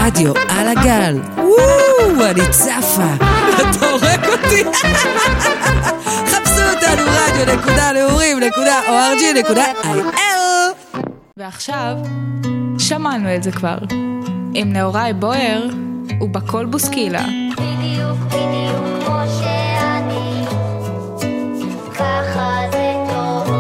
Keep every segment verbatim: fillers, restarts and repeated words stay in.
רדיו על הגל. וואו, אני צפה. אתה הורק אותי. חפשו אותנו רדיו נקודה נעורים נקודה או אר ג'י נקודה איי אל. ועכשיו, שמענו את זה כבר. עם נאורי בוער ובקול בוסקילה. בדיוק, בדיוק כמו שאני, ככה זה טוב.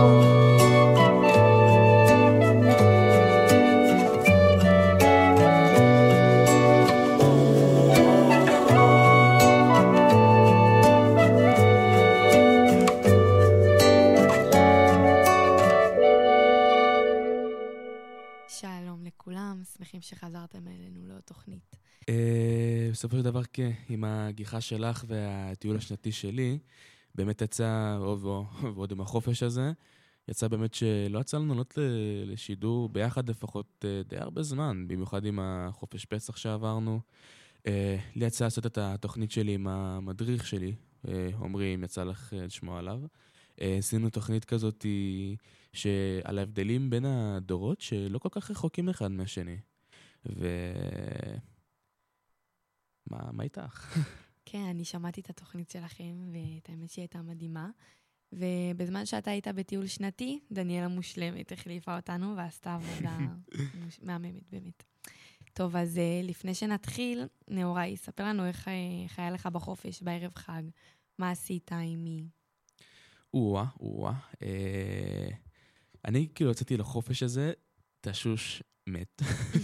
שלום לכולם, שמחים שחזרתם אלינו לתוכנית. בסופו של דבר, כן, עם הגיחה שלך והטיול השנתי שלי, באמת יצא, ועוד עם החופש הזה, יצא באמת שלא יצא לנו לעלות לשידור ביחד לפחות די הרבה זמן, במיוחד עם החופש פסח שעברנו. לי יצא לעשות את התוכנית שלי עם המדריך שלי, עומרי, אם יצא לך לשמוע עליו. עשינו תוכנית כזאת שעל ההבדלים בין הדורות שלא כל כך רחוקים אחד מהשני. ו... מה, מה איתך? כן, אני שמעתי את התוכנית שלכם, ואת האמת שהיא הייתה מדהימה. ובזמן שאתה היית בטיול שנתי, דניאלה מושלמת החליפה אותנו, ועשתה עבודה מהממת באמת. טוב, אז לפני שנתחיל, נאורי, ספר לנו איך, איך היה לך בחופש, בערב חג. מה עשית עם מי? וואה, וואה. אה, אני כאילו יצאתי לחופש הזה, תשוש מת.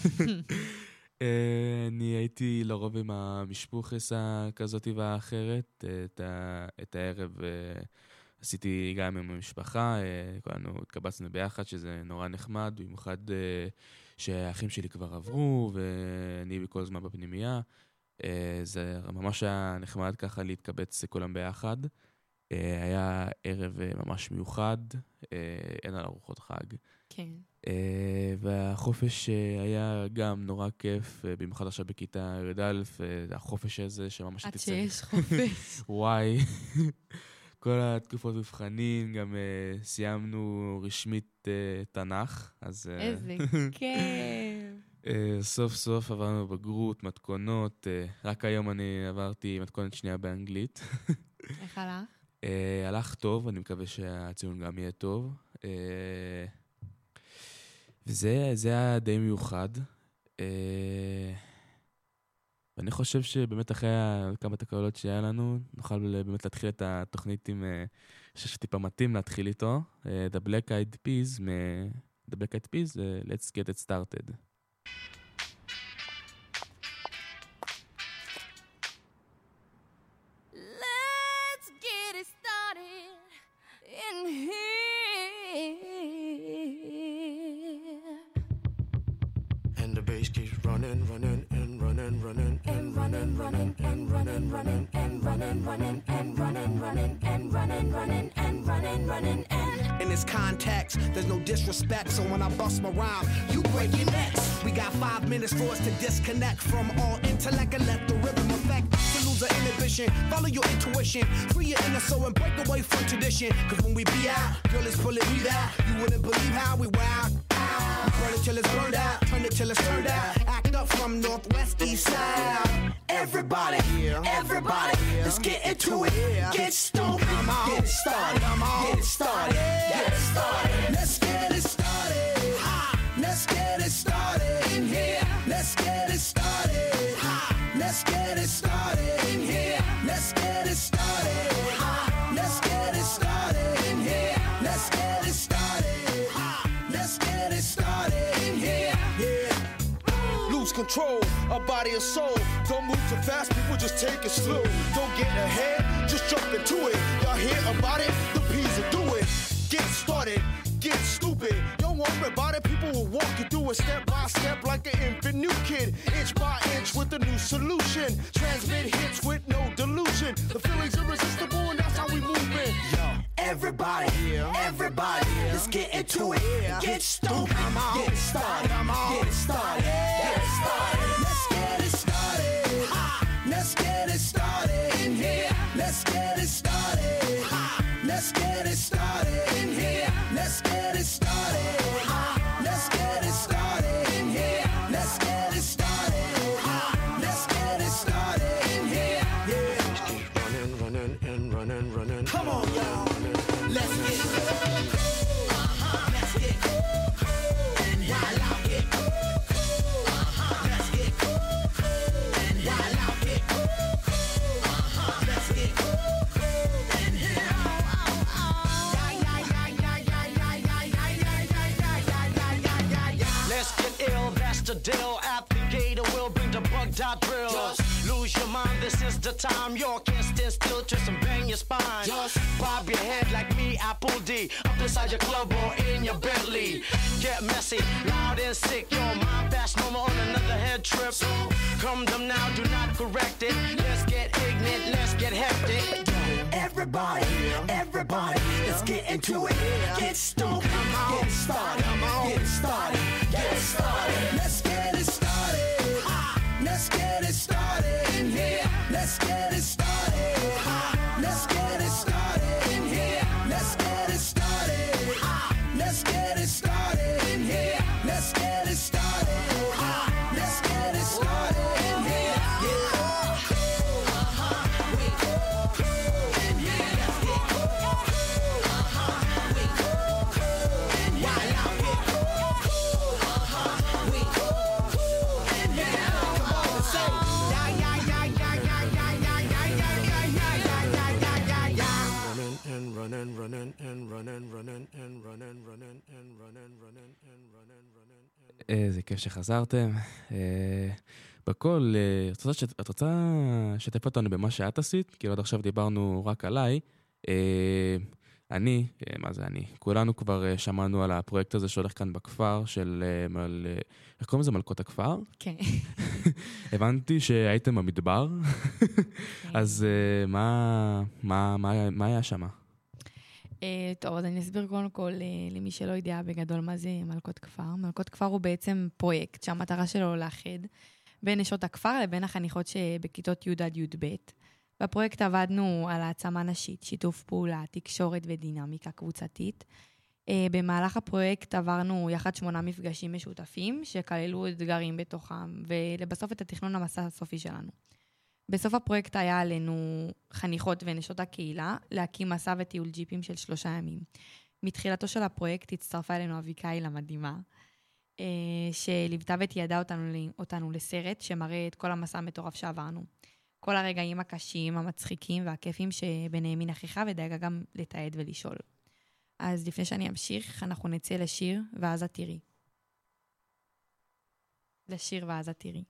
אני הייתי לרוב עם המשפוחס כזאת והאחרת, את, ה, את הערב עשיתי גם עם המשפחה, כולנו התקבצנו ביחד שזה נורא נחמד, במיוחד שהאחים שלי כבר עברו ואני בכל הזמן בפנימייה, זה ממש היה נחמד ככה להתקבץ כולם ביחד, היה ערב ממש מיוחד, אין על ארוחות חג. כן. והחופש היה גם נורא כיף, במיוחד עכשיו בכיתה י"א, החופש הזה שממש עד שיש חופש. וואי, כל התקופות מבחנים, גם סיימנו רשמית תנ"ך. איזה כיף. סוף סוף עברנו בגרות, מתכונות, רק היום אני עברתי מתכונת שנייה באנגלית. איך הלך? הלך טוב, אני מקווה שהציון גם יהיה טוב. וזה זה היה די מיוחד. ואני חושב שבאמת אחרי כמה תקלות שהיה לנו, נוכל באמת להתחיל את התוכנית עם שטיפה מתאים להתחיל איתו. The Black Eyed Peas, The Black Eyed Peas, Let's Get It Started. Let's get it started in here. And the bass keeps running, running, and running, running, and running, running, and running, running, and running, running, and running, running, and running, running, and running, running, and in this context, there's no disrespect, so when I bust my rhyme, you break your necks. We got five minutes for us to disconnect from all intellect and let the rhythm affect. To lose the inhibition, follow your intuition, free your inner soul and break away from tradition. Cause when we be out, girl, it's pulling me out. You wouldn't believe how we wild. We burn it till it's burned out, turn it till it's turned out. Act up from northwest, east side. Everybody, everybody, let's get into it. Get stoked, get it started, get it started, get it started. Let's get it started. Let's get it started in here. Let's get it started. Let's get it started in here. Let's get it started. Let's get it started in here. Let's get it started. Let's get it started in here. Yeah. Lose control of body and soul. Don't move too fast, people just take it slow. Don't get ahead, just jump into it. Y'all hear about it? The P's will do it. Get started, get stupid. Don't worry about it, people will walk you through it step by step like an infant new kid. Inch by inch with a new solution. Transmit hits with no delusion. The feeling's irresistible and that's how we move in. Yo, everybody, everybody, let's get into it. Get stupid, get it started, get it started, get it started. Let's get it started. Let's get it started in here. Let's get it started. Let's get it started in here. Let's get it started. Let's get it started in here. Let's get it started. dot drill. Just lose your mind, this is the time. You can't stand still, twist and bang your spine. Just bob your head like me, Apple D. Up inside your club or in your Bentley. Get messy, loud and sick. Your mind fast, no more on another head trip. So come them now, do not correct it. Let's get ignorant, let's get hectic. Everybody, everybody, let's get into it. Get stoked, get started, get started, get started. Let's get it started. Let's get it started in here. Let's get it started. Let's get it started in here. Let's get it started. Let's get it started in here. Let's get it started. Let's get it started in here. Running, running, and running, running, and running, running, and running, running, and running, running. איזה כיף שחזרתם. בכל, את רוצה לשתף אותנו במה שאת עשית? כאילו עד עכשיו דיברנו רק עליי. אני, מה זה אני? כולנו כבר שמענו על הפרויקט הזה שהולך כאן בכפר, של, איך קוראים לזה? מלכות הכפר? כן. הבנתי שהייתם במדבר. אז מה היה שמה? טוב, אז אני אסביר קודם כל למי שלא יודע בגדול מה זה מלכות כפר. מלכות כפר הוא בעצם פרויקט שהמטרה שלו לאחד בין נשות הכפר לבין החניכות שבכיתות י' עד י' ב'. בפרויקט עבדנו על העצמה נשית, שיתוף פעולה, תקשורת ודינמיקה קבוצתית. במהלך הפרויקט עברנו יחד שמונה מפגשים משותפים שכללו אתגרים בתוכם, ולבסוף את התכנון המסע הסופי שלנו. בסוף הפרויקט היה עלינו חניכות ונשות הקהילה להקים מסע וטיול ג'יפים של שלושה ימים. מתחילתו של הפרויקט הצטרפה אלינו אביקאי המדהימה, שליוותה ותיעדה אותנו, אותנו לסרט שמראה את כל המסע המטורף שעברנו. כל הרגעים הקשים, המצחיקים והכיפים שביניהם היא נכחה ודאגה גם לתעד ולשאול. אז לפני שאני אמשיך, אנחנו נצא לשיר ואז את תראי. לשיר ואז את תראי.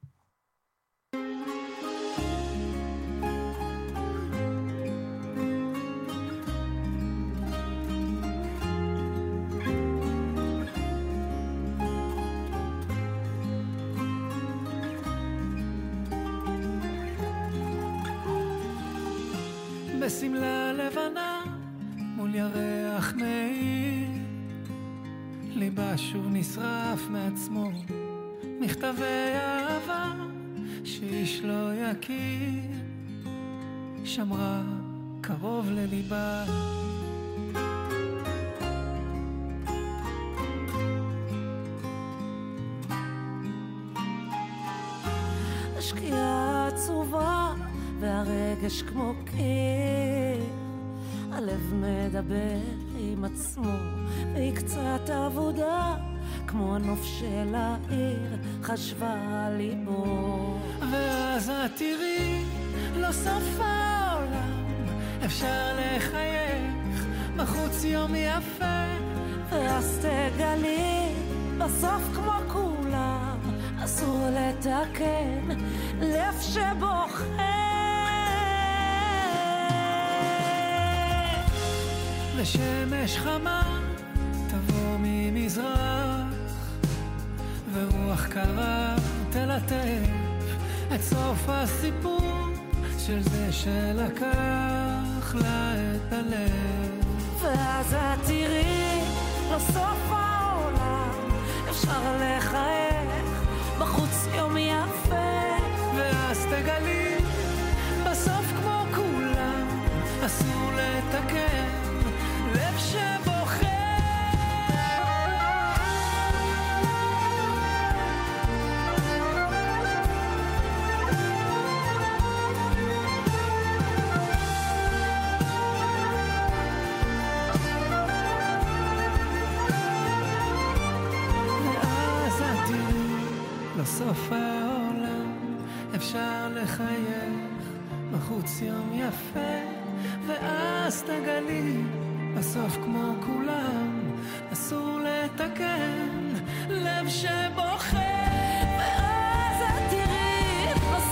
בסמלה לבנה מול ירח מאיר, ליבה שוב נשרף מעצמו, מכתבי אהבה שאיש לא יכיר, שמרה קרוב לליבה. השקיעה עצובה והרגש כמו קיר, הלב מדבר עם עצמו והיא קצת עבודה, כמו הנוף של העיר חשבה ליבו. ואז את תראי, לא סוף העולם, אפשר לחייך בחוץ יום יפה. ואז תגלי, בסוף כמו כולם, אסור לתקן לב שבוחר. ושמש חמה תבוא ממזרח, ורוח קרה תלטף את סוף הסיפור של זה שלקח לה את הלב. ואז את תראי, לא סוף העולם, אפשר לחייך בחוץ יום יפה. ואז תגלי, בסוף כמו כולם, אסור לתקן לב שבוחר. ואז את תראי, לסוף העולם אפשר לחייך בחוץ יום יפה. ואז תגלי, בסוף כמו כולם, אסור לתקן לב שבוחר. ואז את תראי,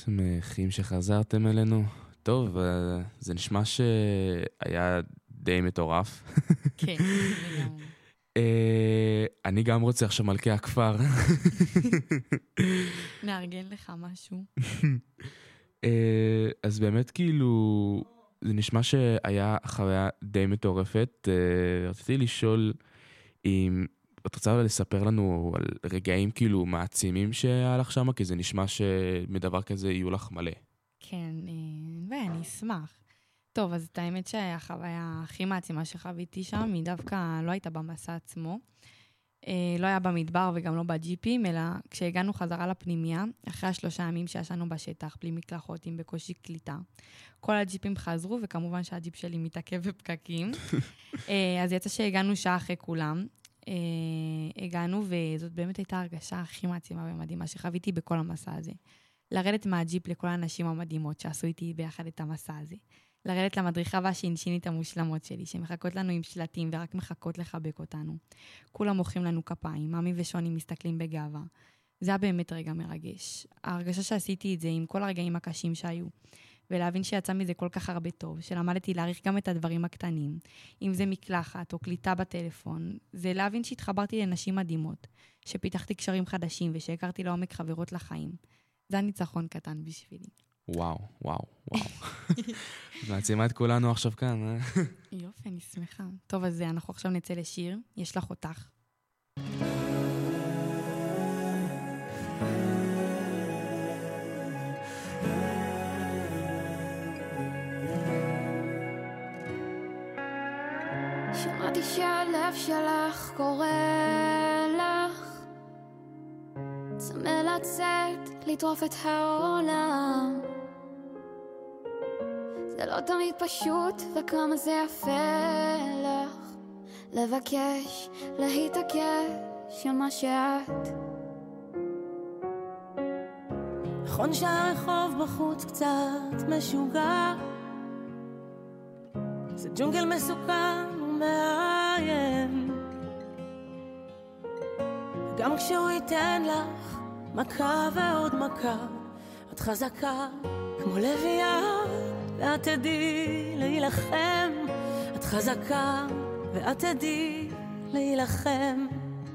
שמחים שחזרתם אלינו. טוב, זה נשמע שהיה די מטורף. כן, לגמרי. אני גם רוצה עכשיו מלכי הכפר. נארגן לך משהו. אז באמת כאילו, זה נשמע שהיה חוויה די מטורפת. רציתי לשאול אם את רוצה לספר לנו על רגעים כאילו מעצימים שהיה לך שם, כי זה נשמע שמדבר כזה יהיו לך מלא. כן, ואני אשמח. טוב, אז את האמת שהחוויה הכי מעצימה שחוויתי שם, היא דווקא לא הייתה במסע עצמו. לא היה במדבר וגם לא בג'יפים, אלא כשהגענו חזרה לפנימיה, אחרי השלושה ימים שישנו בשטח, בלי מקלחות, עם בקושי קליטה. כל הג'יפים חזרו, וכמובן שהג'יפ שלי מתעכב בפקקים. אז יצא שהגענו שעה אחרי כולם. הגענו, וזאת באמת הייתה הרגשה הכי מעצימה ומדהימה שחוויתי בכל המסע הזה. לרדת מהג'יפ לכל האנשים המדהימות שעשו איתי ביחד את המסע הזה. לרדת למדריכה והשינשינית המושלמות שלי, שמחכות לנו עם שלטים ורק מחכות לחבק אותנו. כולם מוחאים לנו כפיים, ממי ושוני מסתכלים בגאווה. זה היה באמת רגע מרגש. ההרגשה שעשיתי את זה עם כל הרגעים הקשים שהיו, ולהבין שיצא מזה כל כך הרבה טוב, שלמדתי להעריך גם את הדברים הקטנים, אם זה מקלחת או קליטה בטלפון, זה להבין שהתחברתי לנשים מדהימות, שפיתחתי קשרים חדשים ושהכרתי לעומק חברות לחיים. זה הניצחון קטן בשבילי. וואו, וואו, וואו. מעצימה את כולנו עכשיו כאן, אה? יופי, אני שמחה. טוב, אז אנחנו עכשיו נצא לשיר. יש לך אותך. שמעתי שהלב שלך קורא לך, צמא לצאת, לטרוף את העולם. זה לא תמיד פשוט, וכמה זה יפה לך לבקש, להתעקש על מה שאת. נכון שהרחוב בחוץ קצת משוגע, זה ג'ונגל מסוכן ומאיים, גם כשהוא ייתן לך מכה ועוד מכה, את חזקה כמו לביאה, ואת תדעי להילחם. את חזקה ואת תדעי להילחם.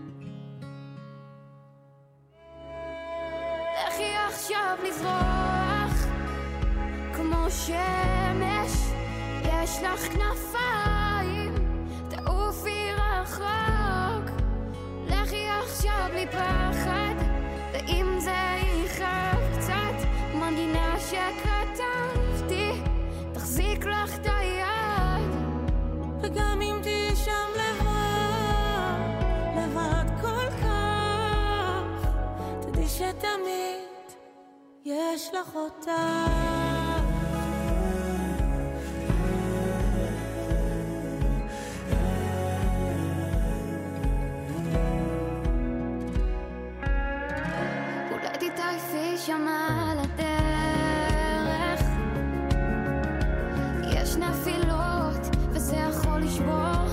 לכי עכשיו לזרוח כמו שמש, יש לך כנפיים, תעופי רחוק. לכי עכשיו בלי פחד, ואם זה יכאב קצת, מנגינה שכתבתי תחזיק לך את היד. וגם אם תהי שם לבד, לבד כל כך, תדעי שתמיד יש לך אותה. שם על הדרך יש נפילות וזה יכול לשבור.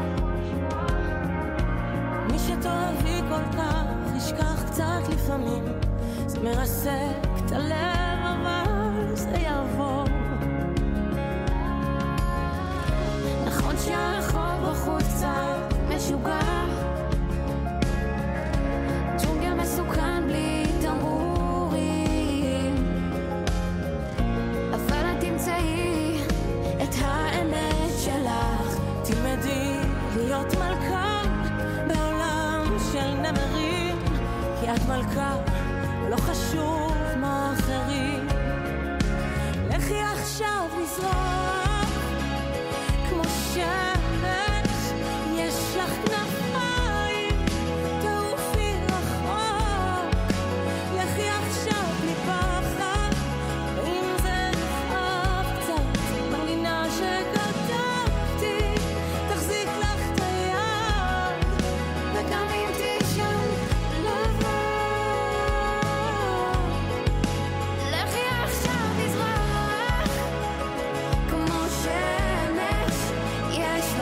מי שתאהבי כל כך ישכח קצת לפעמים, זה מרסק את הלב אבל זה יעבור. נכון שהרחוב בחוץ קצת משוגע, ג'ונגל מסוכן בלי תמרור, את האמת שלך. תלמדי להיות מלכה בעולם של נמרים, כי את מלכה ולא חשוב מה אחרים. לכי עכשיו לזרוח כמו שמש, יש לך כנפיים, תעופי רחוק. לכי עכשיו בלי פחד, ואם זה נפעב קצת, מנגינה שכתבתי תחזיק לך את היד. וגם אם תהי שם לבד, לכי עכשיו לזרוח כמו שמש, יש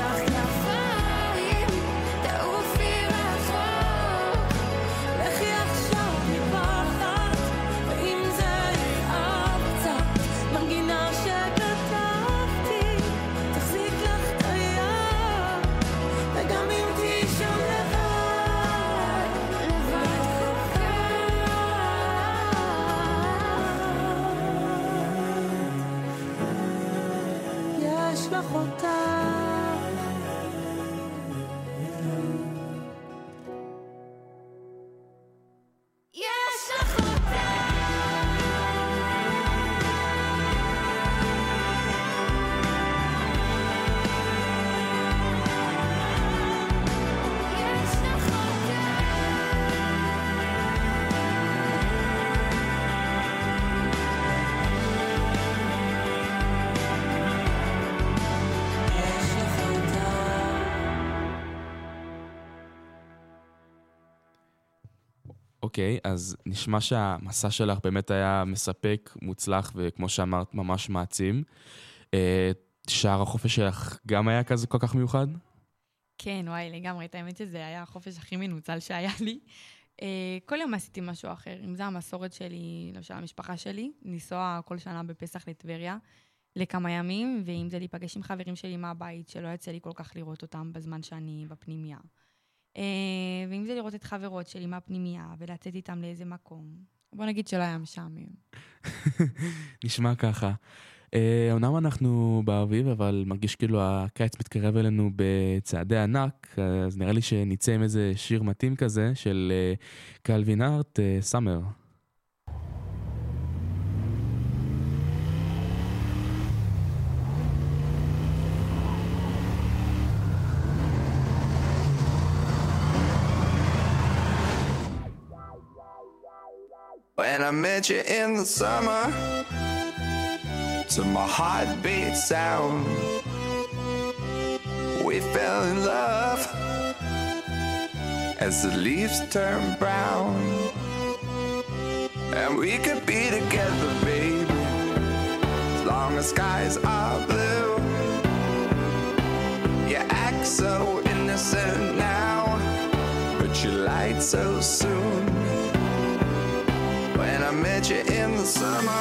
אוקיי, אז נשמע שהמסע שלך באמת היה מספק, מוצלח, וכמו שאמרת, ממש מעצים. שער החופש שלך גם היה כזה כל כך מיוחד? כן, וואי, לגמרי. את האמת שזה היה החופש הכי מנוצל שהיה לי. כל יום עשיתי משהו אחר. אם זה המסורת שלי, לא של המשפחה שלי, לנסוע כל שנה בפסח לטבריה, לכמה ימים, ואם זה להיפגש עם חברים שלי מהבית, שלא יצא לי כל כך לראות אותם בזמן שאני בפנימיה. ואם זה לראות את חברות שלי מהפנימיה, ולצאת איתם לאיזה מקום. בוא נגיד שלא היה משעמם. נשמע ככה. אמנם אנחנו באביב, אבל מרגיש כאילו הקיץ מתקרב אלינו בצעדי ענק, אז נראה לי שנצא עם איזה שיר מתאים כזה של קלווין הארט, סאמר. When I met you in the summer, to my heartbeat sound, we fell in love as the leaves turn brown, and we could be together, baby, as long as skies are blue. You act so innocent now, but you lied so soon. When I met you in the summer,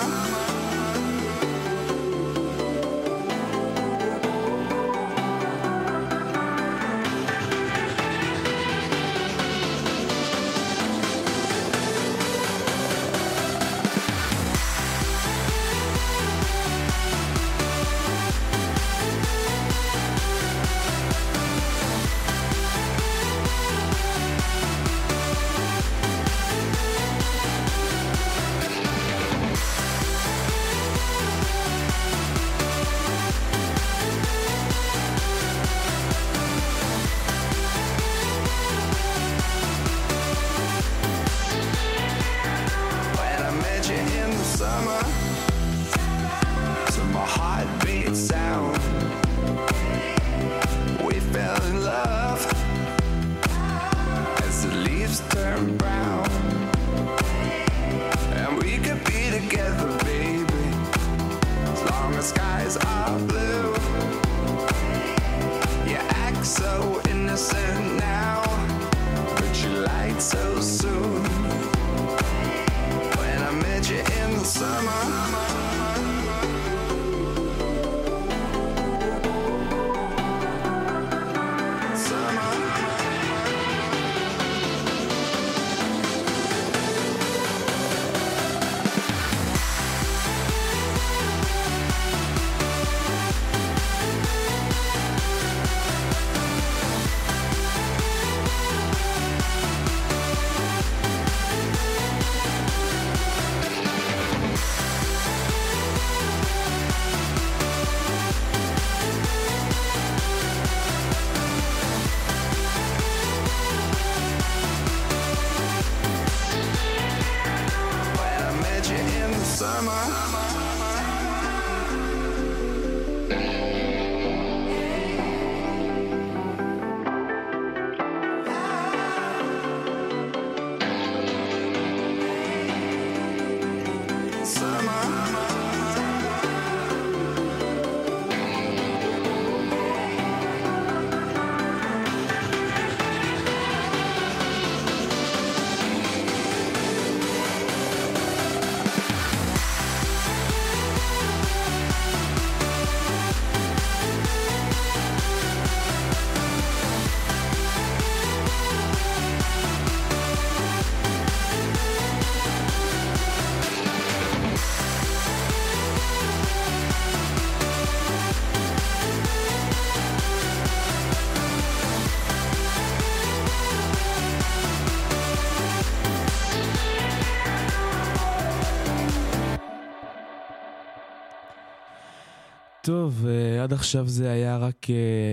טוב, עד עכשיו זה היה רק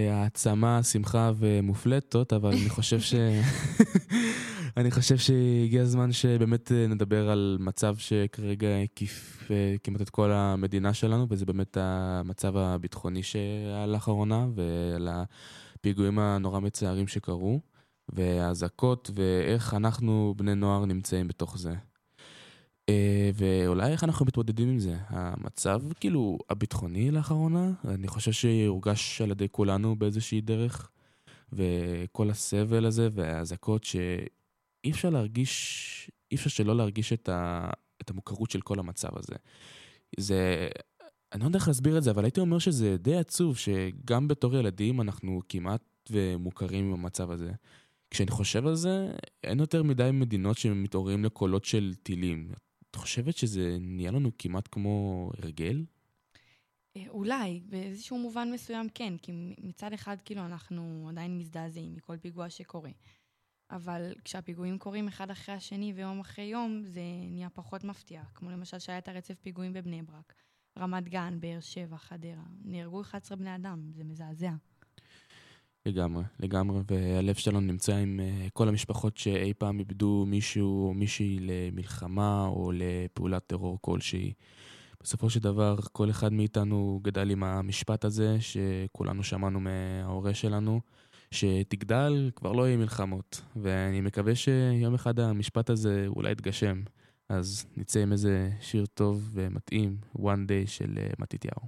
העצמה, שמחה ומופלטות, אבל אני חושב ש... אני חושב שהגיע הזמן שבאמת נדבר על מצב שכרגע הקיף כמעט את כל המדינה שלנו, וזה באמת המצב הביטחוני שהיה לאחרונה, ועל הפיגועים הנורא מצערים שקרו. והזעקות, ואיך אנחנו בני נוער נמצאים בתוך זה. ואולי איך אנחנו מתמודדים עם זה. המצב כאילו הביטחוני לאחרונה, אני חושב שיורגש על ידי כולנו באיזושהי דרך, וכל הסבל הזה והזעקות שאי אפשר להרגיש, אי אפשר שלא להרגיש את, ה, את המוכרות של כל המצב הזה. זה, אני לא יודע איך להסביר את זה, אבל הייתי אומר שזה די עצוב שגם בתור ילדים אנחנו כמעט ומוכרים עם המצב הזה. כשאני חושב על זה, אין יותר מדי מדינות שמתעוררים לקולות של טילים. את חושבת שזה נהיה לנו כמעט כמו הרגל? אולי, באיזשהו מובן מסוים כן, כי מצד אחד כאילו אנחנו עדיין מזדעזעים מכל פיגוע שקורה. אבל כשהפיגועים קורים אחד אחרי השני ויום אחרי יום, זה נהיה פחות מפתיע. כמו למשל שהיה את הרצף פיגועים בבני ברק, רמת גן, באר שבע, חדרה. נהרגו אחד עשר בני אדם, זה מזעזע. לגמרי, לגמרי, והלב שלנו נמצא עם uh, כל המשפחות שאי פעם איבדו מישהו או מישהי למלחמה או לפעולת טרור כלשהי. בסופו של דבר, כל אחד מאיתנו גדל עם המשפט הזה שכולנו שמענו מההורה שלנו, שתגדל כבר לא יהיה מלחמות, ואני מקווה שיום אחד המשפט הזה אולי יתגשם. אז נצא עם איזה שיר טוב ומתאים, One Day של uh, מתתיהו.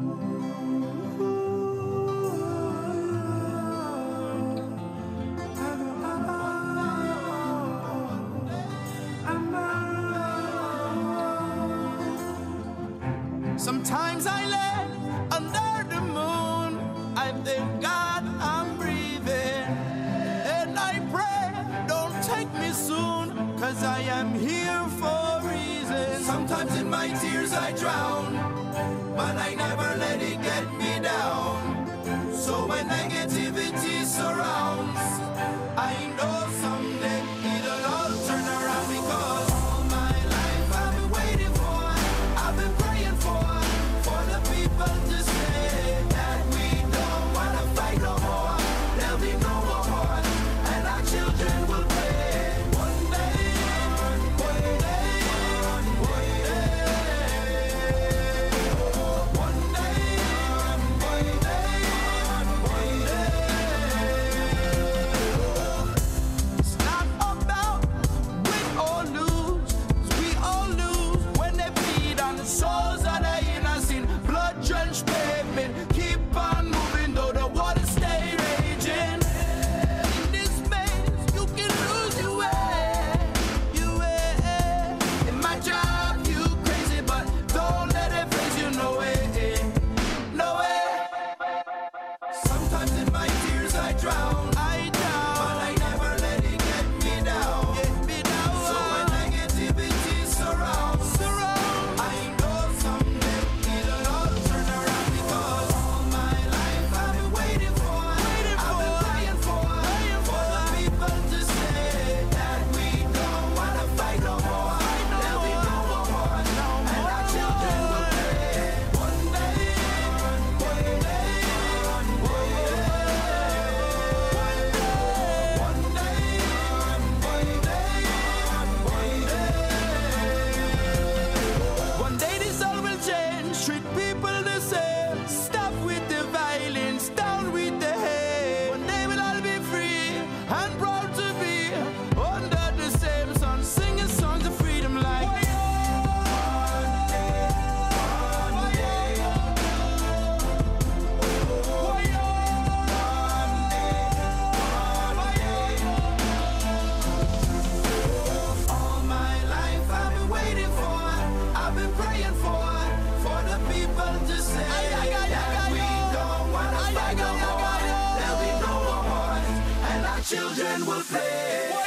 Sometimes I lay under the moon, I thank God I'm breathing, and I pray don't take me soon, cause I am here for a reason. Sometimes in my tears I drown, but I never let it get me down. So when negativity surrounds, I know someday it'll all turn around, because all my life I've been waiting for, I've been praying for, for the people to say that we don't want to fight no more. There'll be no more war, and our children will play. One day, one day, one day, one day, one day, one day. It's not about win or lose, 'cause we all lose when they bleed on the souls of the innocent. Blood-drenched pavement, keep on moving though the water stay raging. In this maze, you can lose your way, your way. It might drive you crazy, but don't let it phase you, no way, no way. Sometimes in my tears I drown, I drown, but I never let it get me down, get me down. So when negativity surrounds, surround, I know someday it'll all turn around, because all my life I've been waiting for, waiting I've been praying for, praying for the people to say that we don't want to fight no more. There'll be no more war, and our children will play. One day, one day, one day, one day, one day, one day. One day this all will change, treat people the same. Stop with the violence, down with the hate. One day we'll all be free and proud to be under the same sun, singing songs of freedom like one day, one day, one day. All my life I've been waiting for, I've been praying for, for the people to say that we don't want to fight no more. There'll be no more wars, and our children will play.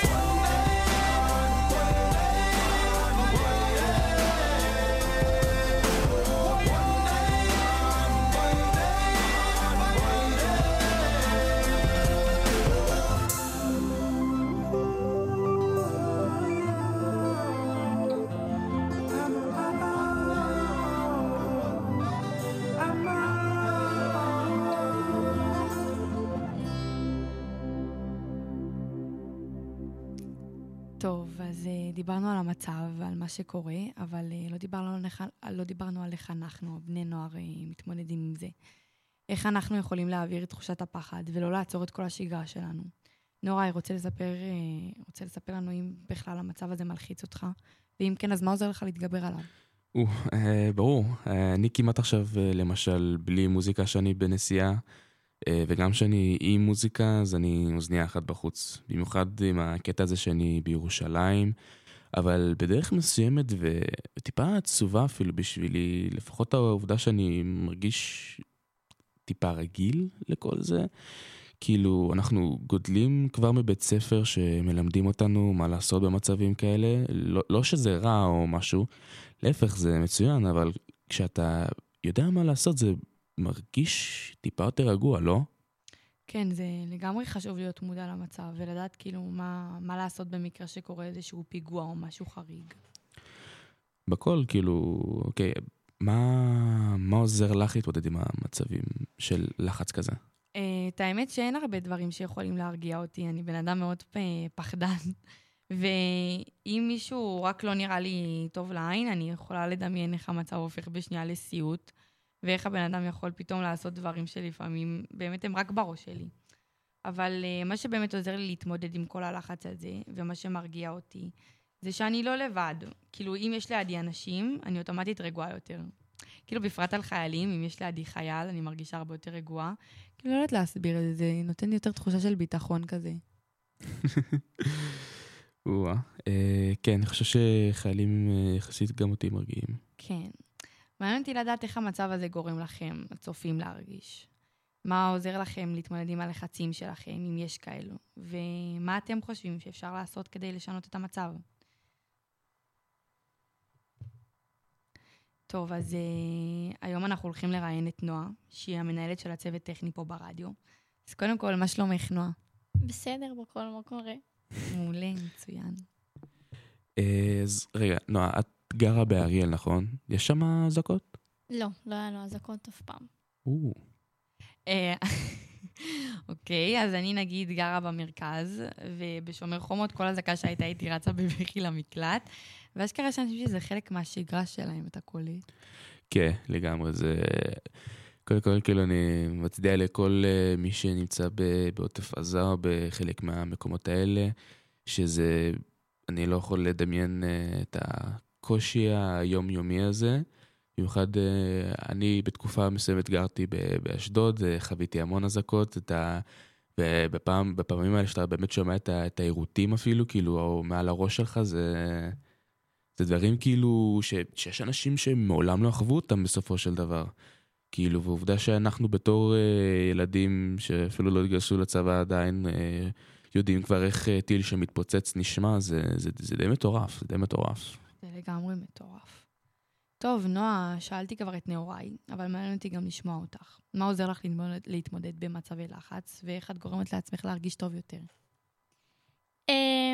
טוב, אז uh, דיברנו על המצב ועל מה שקורה, אבל uh, לא דיברנו על, נח... לא דיברנו על איך אנחנו, בני נוער, uh, מתמודדים עם זה. איך אנחנו יכולים להעביר את תחושת הפחד ולא לעצור את כל השגרה שלנו. נוראי, רוצה לספר, רוצה לספר לנו אם בכלל המצב הזה מלחיץ אותך, ואם כן, אז מה עוזר לך להתגבר עליו? או, אה, ברור. אה, אני כמעט עכשיו, אה, למשל, בלי מוזיקה שאני בנסיעה, אה, וגם שאני עם מוזיקה, אז אני אוזניה אחת בחוץ. במיוחד עם הקטע הזה שאני בירושלים, אבל בדרך מסוימת וטיפה עצובה אפילו בשבילי, לפחות העובדה שאני מרגיש טיפה רגיל לכל זה. כאילו, אנחנו גודלים כבר מבית ספר שמלמדים אותנו מה לעשות במצבים כאלה. לא, לא שזה רע או משהו, להפך זה מצוין, אבל כשאתה יודע מה לעשות זה מרגיש טיפה יותר רגוע, לא? כן, זה לגמרי חשוב להיות מודע למצב, ולדעת כאילו מה, מה לעשות במקרה שקורה איזשהו פיגוע או משהו חריג. בכל, כאילו, אוקיי, מה, מה עוזר לך להתמודד עם המצבים של לחץ כזה? את האמת שאין הרבה דברים שיכולים להרגיע אותי, אני בן אדם מאוד פחדן, ואם מישהו רק לא נראה לי טוב לעין, אני יכולה לדמיין איך המצב הופך בשנייה לסיוט, ואיך הבן אדם יכול פתאום לעשות דברים שלפעמים באמת הם רק בראש שלי. אבל מה שבאמת עוזר לי להתמודד עם כל הלחץ הזה, ומה שמרגיע אותי, זה שאני לא לבד. כאילו, אם יש לידי אנשים, אני אוטומטית רגועה יותר. כאילו, בפרט על חיילים, אם יש לידי חייל, אני מרגישה הרבה יותר רגועה. כאילו, לא יודעת להסביר את זה, זה נותן לי יותר תחושה של ביטחון כזה. וואה, כן, אני חושב שחיילים יחסית גם אותי מרגיעים. כן. מעניין אותי לדעת איך המצב הזה גורם לכם, הצופים להרגיש. מה עוזר לכם להתמודד עם הלחצים שלכם, אם יש כאלו, ומה אתם חושבים שאפשר לעשות כדי לשנות את המצב? טוב, אז uh, היום אנחנו הולכים לראיין את נועה, שהיא המנהלת של הצוות טכני פה ברדיו. אז קודם כל, מה שלומך, נועה? בסדר, בכל מה קורה. מעולה, מצוין. אז רגע, נועה, את גרה באריאל, נכון? יש שם אזעקות? לא, לא היה לו אזעקות אף פעם. או. אוקיי, אז אני נגיד גרה במרכז, ובשומר חומות כל הזעקה שהייתה איתי רצה בבכי למקלט, ואשכרה שאני חושבת שזה חלק מהשגרה שלהם, את הקולית. כן, לגמרי, זה... קודם כל, כאילו, אני מצדיע לכל מי שנמצא בעוטף עזה, או בחלק מהמקומות האלה, שזה... אני לא יכול לדמיין את הקושי היומיומי הזה. במיוחד, אני בתקופה מסוימת גרתי באשדוד, חוויתי המון אזעקות, ובפעם, בפעמים האלה שאתה באמת שומע את העירותים אפילו, כאילו, או מעל הראש שלך, זה, זה דברים כאילו, ש, שיש אנשים שמעולם לא חוו אותם בסופו של דבר. כאילו, ועובדה שאנחנו בתור ילדים שאפילו לא התגייסו לצבא עדיין, יודעים כבר איך טיל שמתפוצץ נשמע, זה, זה, זה די מטורף, זה די מטורף. זה לגמרי מטורף. טוב, נועה, שאלתי כבר את נאוריי, אבל מעניין אותי גם לשמוע אותך. מה עוזר לך להתמודד, להתמודד במצבי לחץ, ואיך את גורמת לעצמך להרגיש טוב יותר? Um,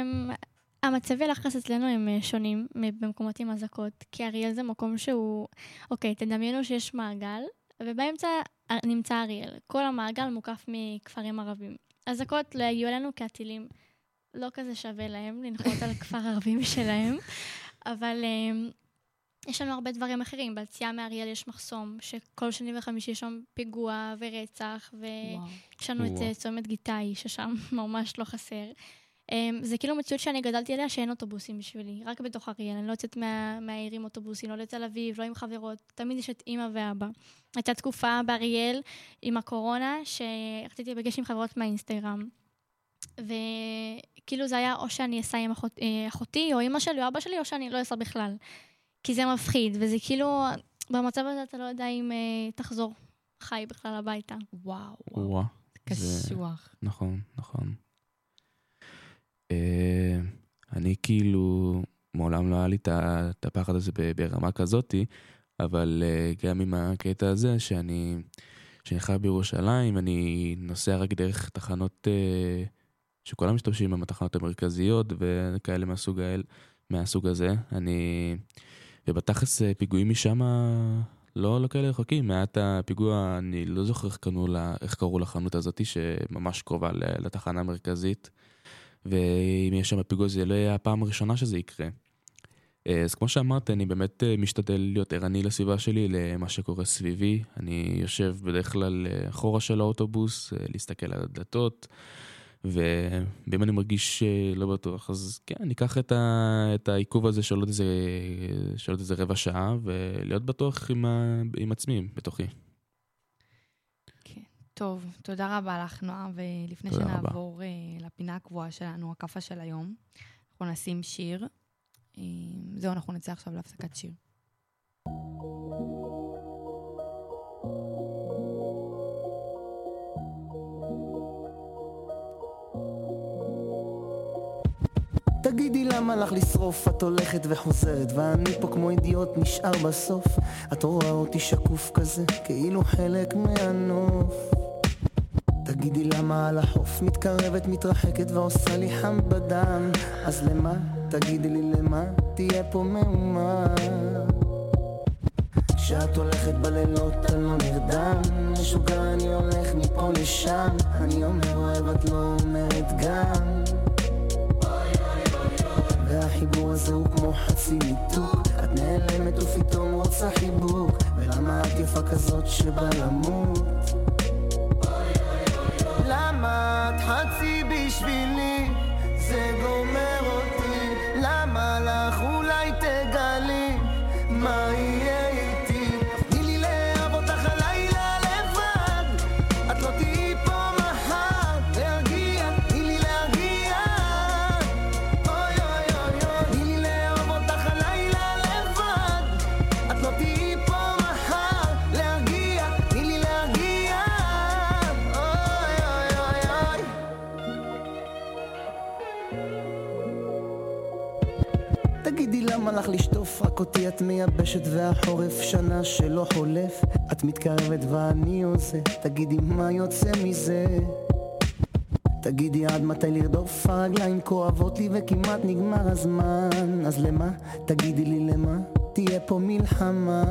המצבי לחץ אצלנו הם שונים במקומות עם אזעקות, כי אריאל זה מקום שהוא... אוקיי, תדמיינו שיש מעגל, ובאמצע נמצא אריאל. כל המעגל מוקף מכפרים ערבים. אזעקות לא יגיעו אלינו כי הטילים לא כזה שווה להם לנחות על כפר ערבים שלהם, אבל... Um, יש לנו הרבה דברים אחרים. ביציאה מאריאל יש מחסום, שכל שני וחמישי יש שם פיגוע ורצח, ויש לנו את צומת גיטאי, ששם ממש לא חסר. זה כאילו מציאות שאני גדלתי עליה, שאין אוטובוסים בשבילי, רק בתוך אריאל. אני לא יוצאת מהעיר עם אוטובוסים, לא לתל אביב, לא עם חברות. תמיד יש את אמא ואבא. הייתה תקופה באריאל עם הקורונה, שרציתי לבקש עם חברות מהאינסטגרם. וכאילו זה היה או שאני אעשה עם אחותי, או אמא שלי, או אבא שלי, או שאני לא אעשה בכלל. כי זה מפחיד, וזה כאילו, במצב הזה אתה לא יודע אם uh, תחזור חי בכלל הביתה. וואו, וואו. וואו. קשוח. נכון, נכון. Uh, אני כאילו, מעולם לא היה לי את הפחד הזה ברמה כזאת, אבל uh, גם עם הקטע הזה, שאני, שאני חי בירושלים, אני נוסע רק דרך תחנות, uh, שכולם משתמשים עם התחנות המרכזיות, וכאלה מהסוג, מהסוג הזה. אני... ובתכלס פיגועים משם לא, לא כאלה רחוקים. מעט הפיגוע, אני לא זוכר איך קראו, לה, איך קראו לחנות הזאת, שממש קרובה לתחנה המרכזית. ואם יש שם פיגוע, זה לא יהיה הפעם הראשונה שזה יקרה. אז כמו שאמרת, אני באמת משתדל להיות ערני לסביבה שלי, למה שקורה סביבי. אני יושב בדרך כלל אחורה של האוטובוס, להסתכל על הדלתות, ואם אני מרגיש לא בטוח, אז כן, אני אקח את, ה, את העיכוב הזה של עוד איזה, של עוד איזה רבע שעה, ולהיות בטוח עם, ה, עם עצמי, בתוכי. כן, טוב, תודה רבה לך, נועה, ולפני שנעבור רבה. לפינה הקבועה שלנו, הקפה של היום, אנחנו נשים שיר. זהו, אנחנו נצא עכשיו להפסקת שיר. תגידי למה לך לשרוף, את הולכת וחוזרת ואני פה כמו אידיוט נשאר בסוף. את רואה אותי שקוף כזה, כאילו חלק מהנוף. תגידי למה על החוף מתקרבת, מתרחקת ועושה לי חם בדם. אז למה? תגידי לי למה? תהיה פה מאומה. כשאת הולכת בלילות אני לא נרדם, משוגע אני הולך מפה לשם. אני אומר אוהב את לא אומרת גם, והחיבור הזה הוא כמו חצי ניתוק. את נעלמת ופתאום רוצה חיבוק, ולמה את יפה כזאת שבא למות? למה את חצי בשבילי, זה גומר אותי. למה לך אולי תגלי מה יהיה איתי? תני לי לאהוב אותך הלילה לבד, את לא תהיי פה מחר. להרגיע, תני לי להרגיע, אוי אוי אוי אוי. תני לי לאהוב אותך הלילה לבד, את לא תהיי פה מחר. להרגיע, תני לי להרגיע, אוי אוי אוי אוי. תגידי למה לך לשטוף, רק אותי את מייבשת והחורף שנה שלא חולף. את מתקרבת ואני עושה, תגידי מה יוצא מזה? תגידי עד מתי לרדוף, הרגליים כואבות לי וכמעט נגמר הזמן. אז למה? תגידי לי למה? תהיה פה מלחמה.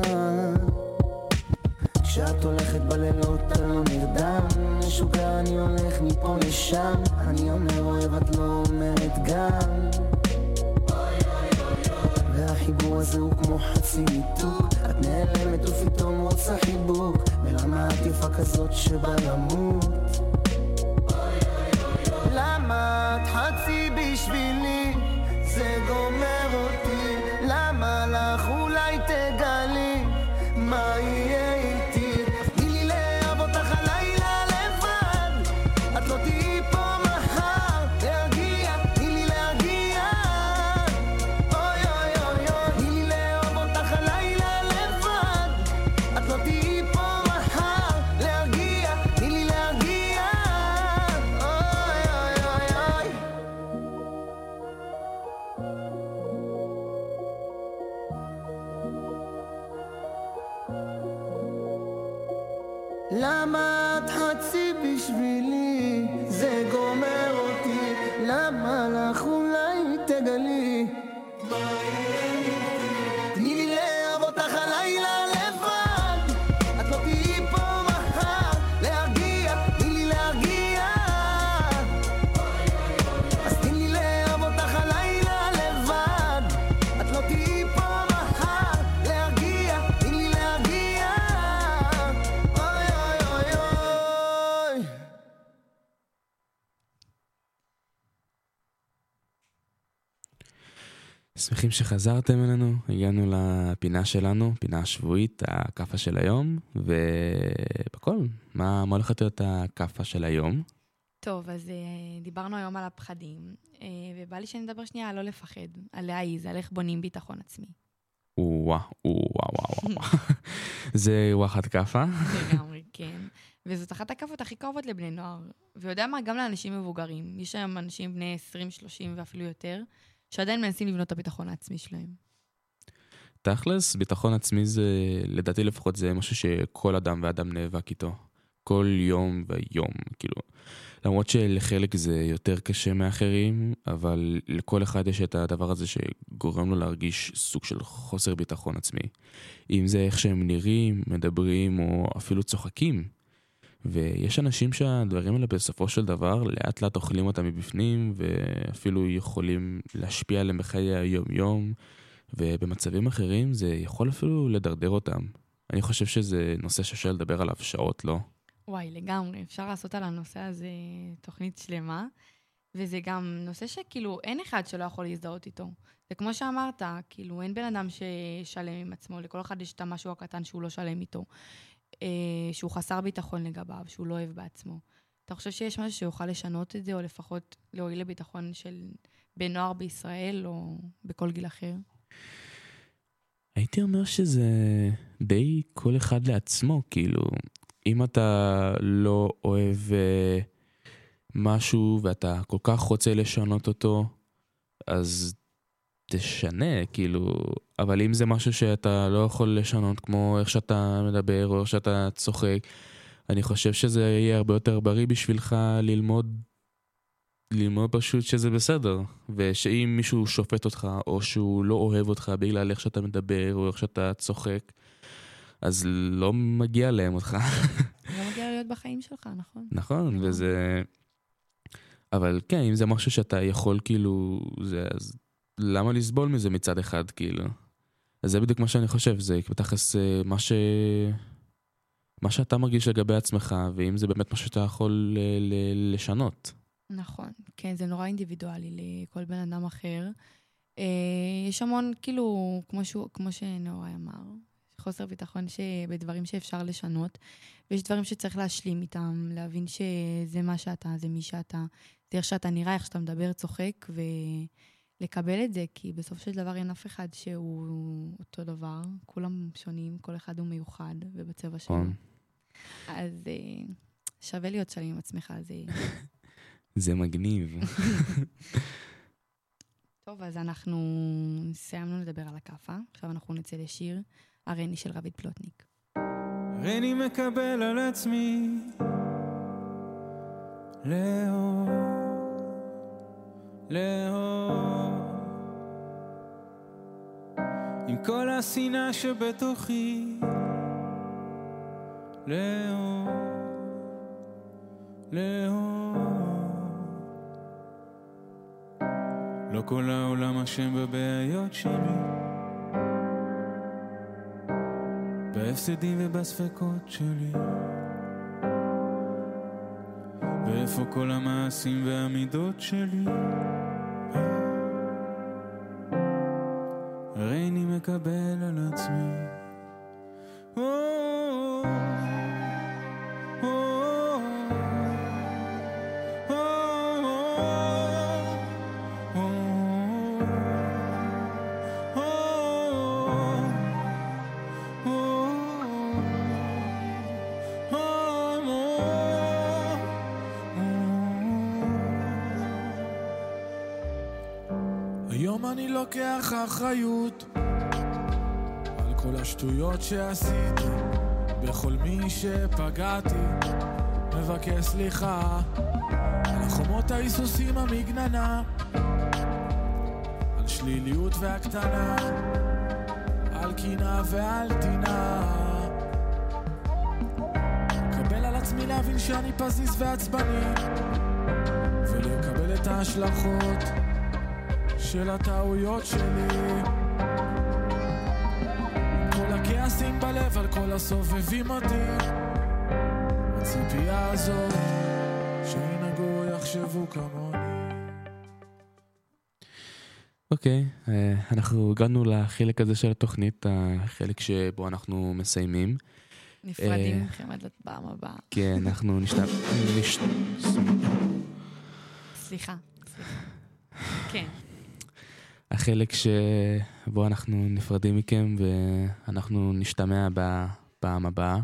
כשאת הולכת בלילות אני לא נרדם, משוגע אני הולך מפה לשם. אני אומר אוהב את לא אומרת גם, והחיבור הזה הוא כמו חצי ניתוק. את נעלמת ופתאום רוצה חיבוק, ולמה את יפה כזאת שבא למות? למה את חצי בשבילי, זה גומר אותי. למה לך אולי תגלי מה יהיה איתי? תני לי לאהוב אותך הלילה לבד, את לא תהיי פה מחר. להרגיע, תני לי להרגיע, אוי אוי אוי אוי. תני לי לאהוב אותך הלילה לבד, את לא תהיי פה מחר. להרגיע, תני לי להרגיע, אוי אוי אוי אוי. למה את חצי בשבילי, זה גומר אותי. למה לך אולי תגלי מה יהיה איתי? תני לי לאהוב אותך הלילה לבד, את לא תהיי פה מחר. להרגיע, תני לי להרגיע, אז תני לי לאהוב אותך הלילה לבד, את לא תהיי פה מחר. להרגיע, תני לי להרגיע, אוי אוי אוי אוי. שמחים שחזרתם אלינו, הגענו לפינה שלנו, פינה השבועית, הקפה של היום, ובכל, מה, מה הולכת להיות הקפה של היום? טוב, אז uh, דיברנו היום על הפחדים, uh, ובא לי שנדבר שנייה על לא לפחד, על להעיז, על איך בונים ביטחון עצמי. וואו, וואו, וואו, וואו. זה וואחד קפה. לגמרי, כן. וזאת אחת הקפות הכי קרובות לבני נוער. ויודע מה, גם לאנשים מבוגרים. יש שם אנשים בני עשרים, שלושים ואפילו יותר, שעדיין מנסים לבנות את הביטחון העצמי שלהם. תכלס, ביטחון עצמי זה, לדעתי לפחות זה משהו שכל אדם ואדם נאבק איתו. כל יום ויום, כאילו. למרות שלחלק זה יותר קשה מאחרים, אבל לכל אחד יש את הדבר הזה שגורם לו להרגיש סוג של חוסר ביטחון עצמי. אם זה איך שהם נראים, מדברים או אפילו צוחקים. ויש אנשים שהדברים האלה בסופו של דבר לאט לאט אוכלים אותם מבפנים, ואפילו יכולים להשפיע עליהם בחיי היום-יום, ובמצבים אחרים זה יכול אפילו לדרדר אותם. אני חושב שזה נושא ששל לדבר עליו שעות, לא? וואי, לגמרי, אפשר לעשות על הנושא הזה תוכנית שלמה, וזה גם נושא שכאילו אין אחד שלא יכול להזדהות איתו. זה כמו שאמרת, כאילו אין בן אדם ששלם עם עצמו, לכל אחד יש את המשהו הקטן שהוא לא שלם איתו, אה, שהוא חסר ביטחון לגביו, שהוא לא אוהב בעצמו. אתה חושב שיש משהו שיוכל לשנות את זה, או לפחות להועיל לביטחון של בן נוער בישראל, או בכל גיל אחר? הייתי אומר שזה די כל אחד לעצמו, כאילו, אם אתה לא אוהב uh, משהו ואתה כל כך רוצה לשנות אותו, אז תשנה, כאילו, אבל אם זה משהו שאתה לא יכול לשנות, כמו איך שאתה מדבר או איך שאתה צוחק, אני חושב שזה יהיה הרבה יותר בריא בשבילך ללמוד, ללמוד פשוט שזה בסדר, ושאם מישהו שופט אותך או שהוא לא אוהב אותך בגלל איך שאתה מדבר או איך שאתה צוחק, אז לא מגיע להם אותך. לא מגיע להיות בחיים שלך, נכון? נכון, וזה... אבל כן, אם זה משהו שאתה יכול כאילו, זה, אז למה לסבול מזה מצד אחד, כאילו? אז זה בדיוק מה שאני חושב, זה בתכלס מה ש... מה שאתה מרגיש לגבי עצמך, ואם זה באמת מה שאתה יכול ל- ל- לשנות. נכון, כן, זה נורא אינדיבידואלי לכל בן אדם אחר. אה, יש המון, כאילו, כמו, שהוא, כמו שנאורי אמר, חוסר ביטחון בדברים שאפשר לשנות, ויש דברים שצריך להשלים איתם, להבין שזה מה שאתה, זה מי שאתה, זה איך שאתה נראה, איך שאתה מדבר, צוחק, ולקבל את זה, כי בסוף של דבר אין אף אחד שהוא אותו דבר, כולם שונים, כל אחד הוא מיוחד, ובצבע שלו. אז אה, שווה להיות שלם עם עצמך, זה... זה מגניב. טוב, אז אנחנו סיימנו לדבר על הקפה, עכשיו אנחנו נצא לשיר, הרני של רביד פלוטניק. רני מקבל על עצמי לאהוב, לאהוב עם כל השנאה שבתוכי, לאהוב, לאהוב. לא כל העולם אשם בבעיות שלי, בהפסדים ובספקות שלי, ואיפה כל המעשים והמידות שלי. הרי אני מקבל על עצמי היום אני לוקח אחריות על כל השטויות שעשיתי, בכל מי שפגעתי מבקש סליחה, על חומות ההיסוסים המגננה, על שליליות והקטנה, על קינה ועל טינה. קבל על עצמי להבין שאני פזיז ועצבני, ולקבל את ההשלכות של הטעויות שלי, כל הכעסים בלב על כל הסובבים אותי, הציפייה הזאת שינהגו יחשבו כמוני. אוקיי, אנחנו הגענו לחלק הזה של התוכנית, החלק שבו אנחנו מסיימים. נפרדים מכם עד לפעם הבאה. כן, אנחנו נשתמע... סליחה, סליחה. כן. החלק שבו אנחנו נפרדים מכם ואנחנו נשתמע בפעם הבאה.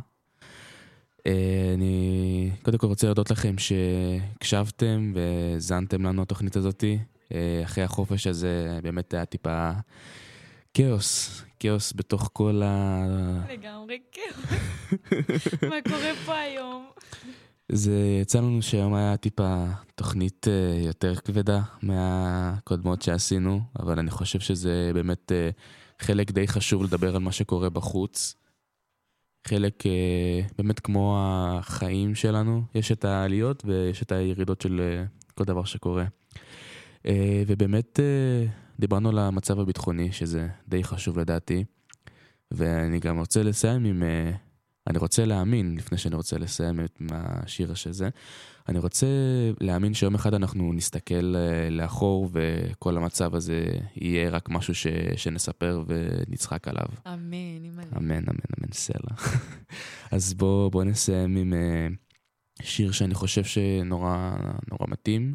אני קודם כל רוצה להודות לכם שהקשבתם וזנתם לנו התוכנית הזאת. אחרי החופש הזה באמת היה טיפה כאוס, כאוס בתוך כל ה... לגמרי כאוס. מה קורה פה היום? זה יצא לנו שהיום היה טיפה תוכנית uh, יותר כבדה מהקודמות שעשינו, אבל אני חושב שזה באמת uh, חלק די חשוב לדבר על מה שקורה בחוץ. חלק uh, באמת כמו החיים שלנו, יש את העליות ויש את הירידות של uh, כל דבר שקורה. Uh, ובאמת uh, דיברנו על המצב הביטחוני, שזה די חשוב לדעתי, ואני גם רוצה לסיים עם... Uh, אני רוצה להאמין, לפני שאני רוצה לסיים את השיר הזה, אני רוצה להאמין שיום אחד אנחנו נסתכל לאחור, וכל המצב הזה יהיה רק משהו ש... שנספר ונצחק עליו. אמן, אמן. אמן, אמן, אמן, סלע. אז בוא, בוא נסיים עם שיר שאני חושב שנורא נורא מתאים.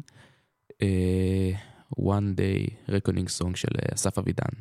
One Day Reckoning Song של אסף אבידן.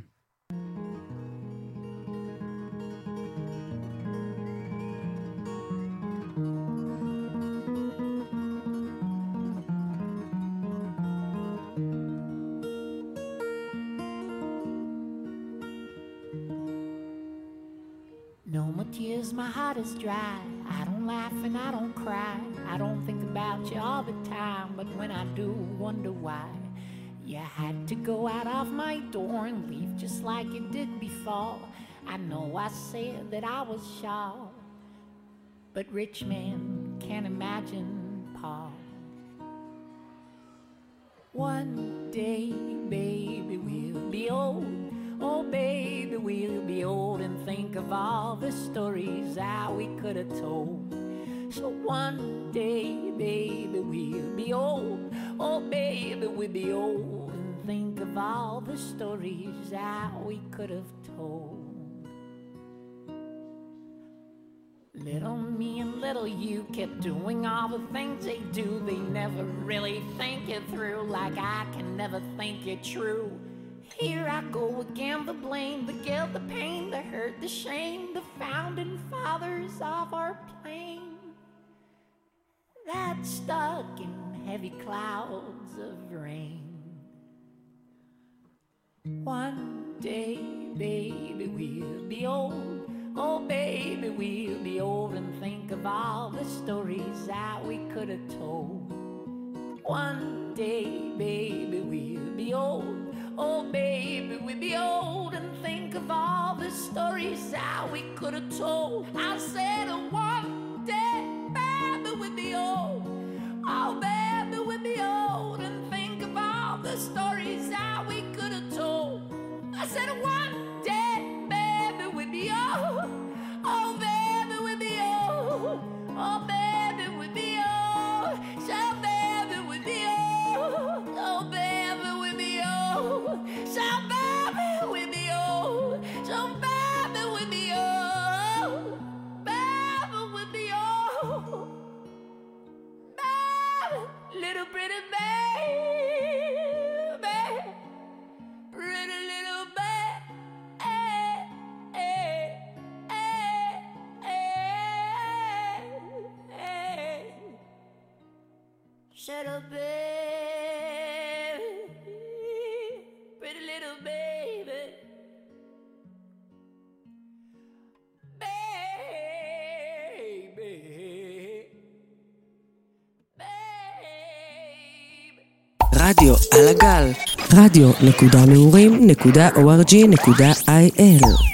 No more tears, my heart is dry. I don't laugh and I don't cry. I don't think about you all the time, but when I do, wonder why. You had to go out of my door and leave just like you did before. I know I said that I was sure, but rich men can't imagine Paul. One day, baby, we'll be old. Oh, baby, we'll be old and think of all the stories that we could have told. So one day, baby, we'll be old. Oh, baby, we'll be old and think of all the stories that we could have told. Little me and little you kept doing all the things they do. They never really think it through, like I can never think it true. Here I go again, the blame, the guilt, the pain, the hurt, the shame, the founding fathers of our plane that's stuck in heavy clouds of rain. One day, baby, we'll be old. Oh, baby, we'll be old and think of all the stories that we could have told. One day, baby, we'll be old. Oh, baby, we'll be old and think of all the stories that we could have told. I said one day, baby, we'll be old. Oh, baby, we'll be old and think of all the stories that we could have told. I said one day, baby, we'll be old. Oh, baby, we'll be old. Oh, baby, we'll be old. So, baby, we'll be old. Oh, baby, we'll be old. So, baby, we'll be old. So, baby, we'll be old. Baby, we'll be old. Baby, little pretty baby. Pretty little baby. Shut up, baby, pretty little baby, baby, baby. רדיו על הגל, רדיו נקודה נעורים נקודה או אר ג'י נקודה איי אל